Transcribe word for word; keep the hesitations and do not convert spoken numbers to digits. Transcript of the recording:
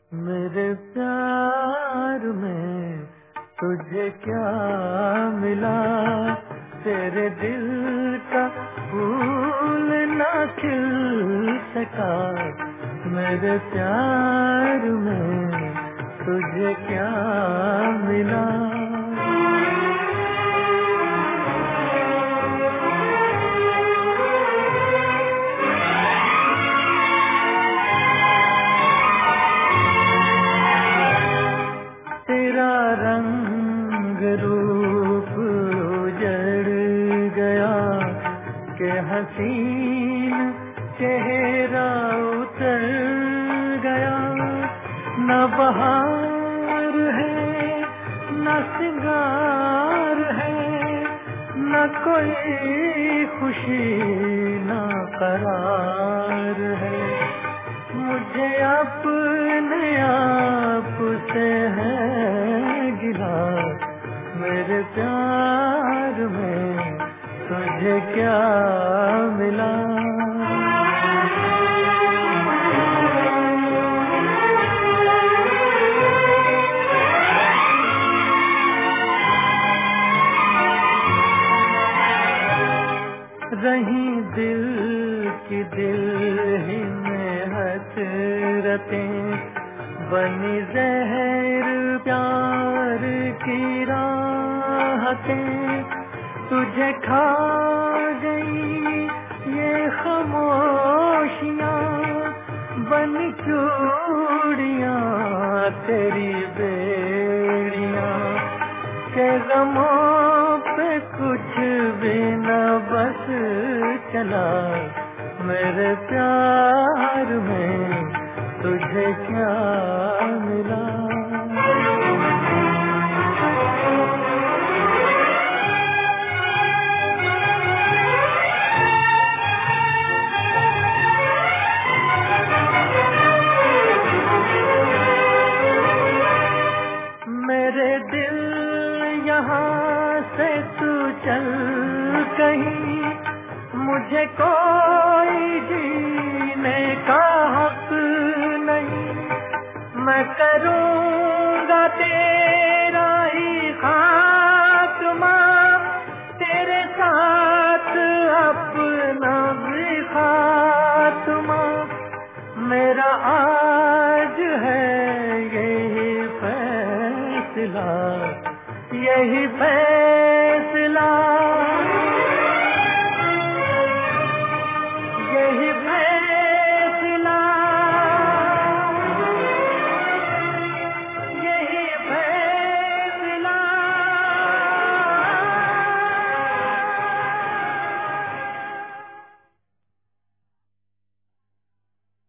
मेरे प्यार में तुझे क्या मिला, तेरे दिल का फूल ना खिल सका। मेरे प्यार में तुझे क्या मिला। तेरा रंग रूप उजड़ गया के हसीन चेहरा उतर गया। न बहार है न सिंगार है, न कोई खुशी न करार है। मुझे अपने आप से है गिला, मेरे प्यार में तुझे क्या मिला। रही दिल की दिल ही में हसरतें, बनी जहर प्यार की राहतें। तुझे खा गई ये खामोशियाँ, बन चूड़ियाँ तेरी बेड़ियाँ। के गमों पे कुछ भी न बस चला, मेरे प्यार में तुझे क्या मिला। मेरे दिल यहाँ से तू चल कहीं, मुझे कोई जीने का हक नहीं। मैं करूँगा तेरा ही खात्मा, तेरे साथ अपना भी खात्मा। मेरा आज है यही फैसला, यही फैसला